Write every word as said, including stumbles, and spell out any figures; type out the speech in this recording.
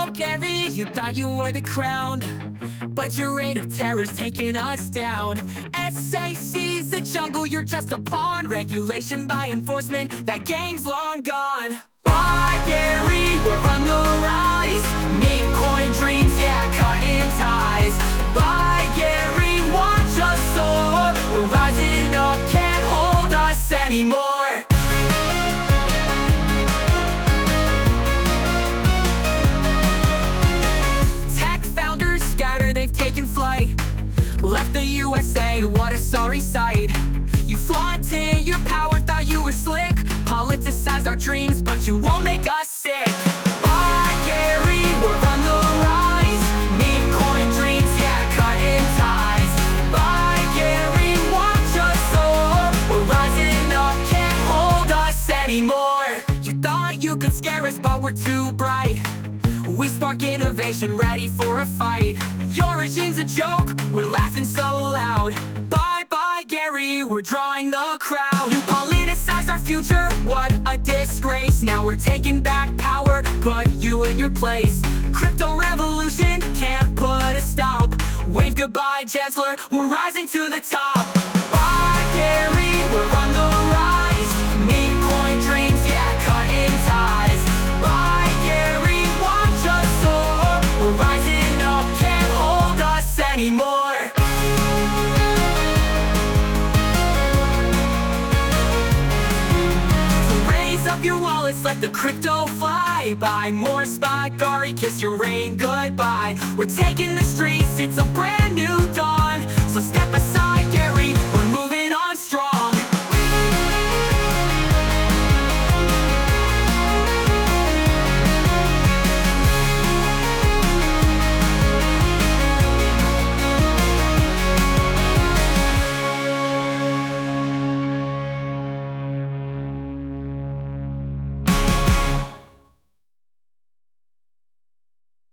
Oh, Gary, you thought you were the crown, but your reign of terror's taking us down. S A C's the jungle, you're just a pawn. Regulation by enforcement, that game's long gone. Bye, Gary, we're on the rise. Meme coin dreams, yeah, cutting ties. Bye, Gary, watch us soar. We're rising up, can't hold us anymore. They've taken flight, left the U S A, what a sorry sight. You flaunted your power, thought you were slick, politicized our dreams, but you won't make us sick. Bye, Gary, we're on the rise. Meme coin dreams, yeah, cutting ties. Bye, Gary, watch us soar. We're rising up, can't hold us anymore. You thought you could scare us, but we're too bright. We spark innovation, ready for a fight. Your regime's a joke, we're laughing so loud. Bye-bye, Gary, we're drawing the crowd. You politicize our future, what a disgrace. Now we're taking back power, put you in your place. Crypto revolution, can't put a stop. Wave goodbye, Chancellor, we're rising to the top. Bye, Gary, we're on the rise. Meme coin dreams, yeah, cutting ties. Bye, Gary, watch us soar. We're rising up, can't hold us anymore. So raise up your wallets, let the crypto fly. Buy more spot, Gary, kiss your reign goodbye. We're taking the streets, it's a brand new dawn. So step aside,